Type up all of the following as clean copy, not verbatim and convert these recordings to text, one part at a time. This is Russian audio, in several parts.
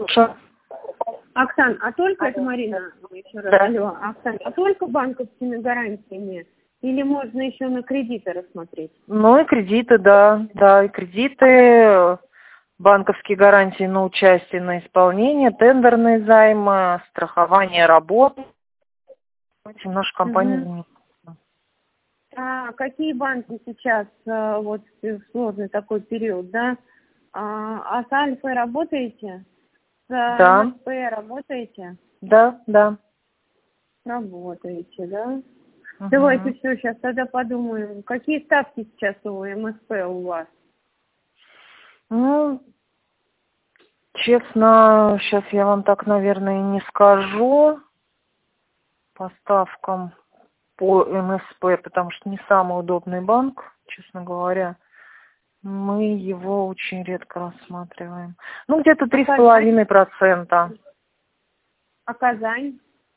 Слушаю. Оксан, а только, это Марина, еще раз, Да. алло, Оксан, а только банковскими гарантиями? Или можно еще на кредиты рассмотреть? Ну и кредиты, да, и кредиты, банковские гарантии на участие, на исполнение, тендерные займы, страхование работ. Этим наша компания занимается. А какие банки сейчас, вот в сложный такой период, да? А с Альфой работаете? С Да. МСП работаете? Да. Работаете, да? Угу. Давайте все, сейчас тогда подумаем. Какие ставки сейчас у МСП у вас? Ну, честно, сейчас я вам так, наверное, не скажу по ставкам по МСП, потому что не самый удобный банк, честно говоря. Мы его очень редко рассматриваем. Ну, где-то 3,5%. А Казань?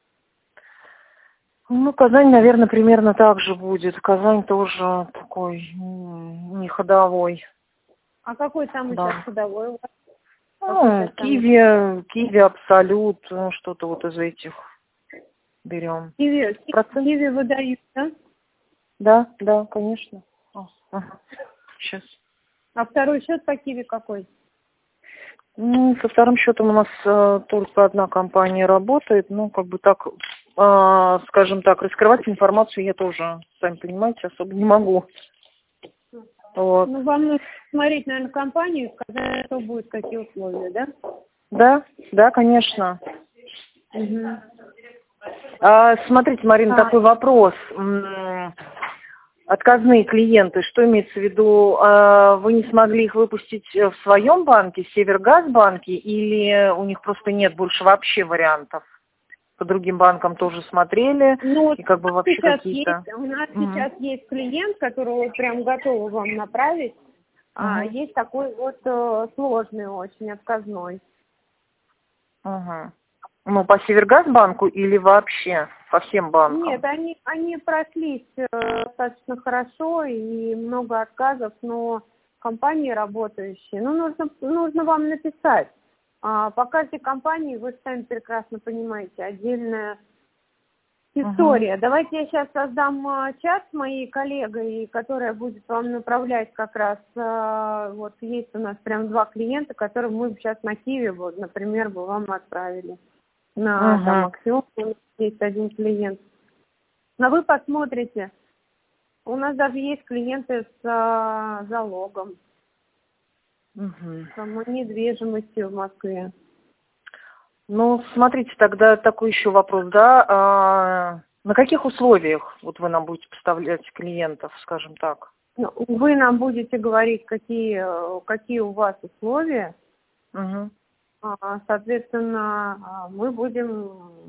Ну, Казань, наверное, примерно так же будет. Казань тоже такой не ходовой. А какой там сейчас Да. ходовой у вас? Ну, Киви, Абсолют, ну, что-то вот из этих берем. Киви выдают, да? Да, конечно. Ага. Сейчас. А второй счет по Киви какой? Ну, со вторым счетом у нас только одна компания работает. Ну, как бы так, скажем так, раскрывать информацию я тоже, сами понимаете, особо не могу. Вот. Ну, вам нужно смотреть, наверное, компанию, сказать, что будет, какие условия, да? Да, конечно. Угу. Смотрите, Марина, такой вопрос. Отказные клиенты, что имеется в виду? Вы не смогли их выпустить в своем банке, Севергазбанке, или у них просто нет больше вообще вариантов? По другим банкам тоже смотрели, Ну, и как бы вообще какие-то... У нас сейчас есть клиент, которого прям готовы вам направить, а есть такой вот сложный очень, отказной. Ну, по Севергазбанку или вообще по всем банкам? Нет, они прошлись достаточно хорошо и много отказов, но компании работающие, ну, нужно вам написать. По каждой компании, вы сами прекрасно понимаете, отдельная история. Давайте я сейчас создам чат с моей коллегой, которая будет вам направлять как раз, вот есть у нас прям 2 клиента, которые мы сейчас на Киеве, вот, например, бы вам отправили. На там Аксиом есть один клиент. Но вы посмотрите, у нас даже есть клиенты с залогом, с недвижимостью в Москве. Ну, смотрите, тогда такой еще вопрос, да? На каких условиях вот вы нам будете поставлять клиентов, скажем так? Ну, вы нам будете говорить, какие у вас условия. Соответственно, мы будем,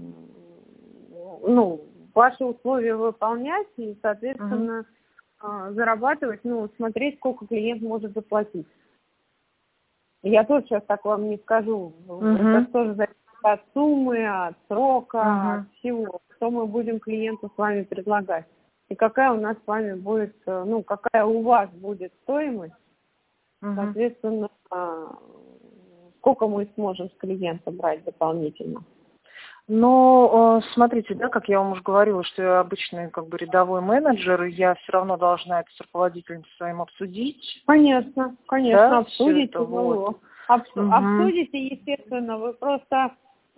ваши условия выполнять и, соответственно, зарабатывать, смотреть, сколько клиент может заплатить. Я тоже сейчас так вам не скажу. Это тоже зависит от суммы, от срока, от всего, что мы будем клиенту с вами предлагать. И какая у нас с вами будет, какая у вас будет стоимость, соответственно, сколько мы сможем с клиента брать дополнительно. Но смотрите, да, как я вам уже говорила, что я обычный как бы рядовой менеджер, и я все равно должна это с руководителем своим обсудить. Конечно, да, обсудите. Вот. Обсудите, естественно, вы просто,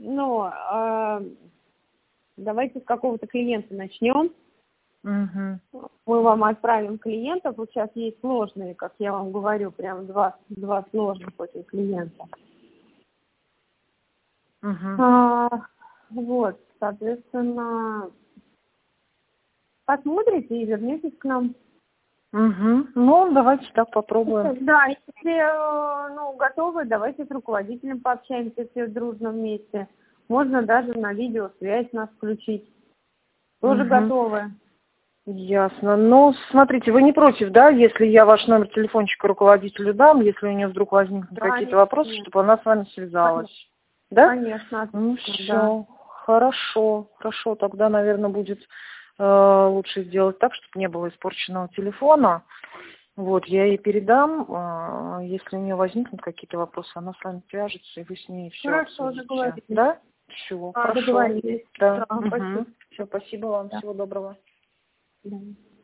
давайте с какого-то клиента начнем. Мы вам отправим клиентов. Вот сейчас есть сложные, как я вам говорю, прям два сложных очень клиента. Вот, соответственно, посмотрите и вернитесь к нам. Ну, давайте так попробуем. Да, если готовы, давайте с руководителем пообщаемся все дружно вместе. Можно даже на видеосвязь нас включить. Тоже готовы. Ясно. Ну, смотрите, вы не против, да, если я ваш номер телефончика руководителю дам, если у нее вдруг возникнут какие-то вопросы, чтобы она с вами связалась? Да? Конечно. Ну, все. Хорошо. Тогда, наверное, будет лучше сделать так, чтобы не было испорченного телефона. Вот, я ей передам, если у нее возникнут какие-то вопросы, она с вами свяжется, и вы с ней все Хорошо, обсудите. договорились. Да? Все, хорошо. Договорились. Да. Спасибо. Все, спасибо вам, Да. всего доброго. Да.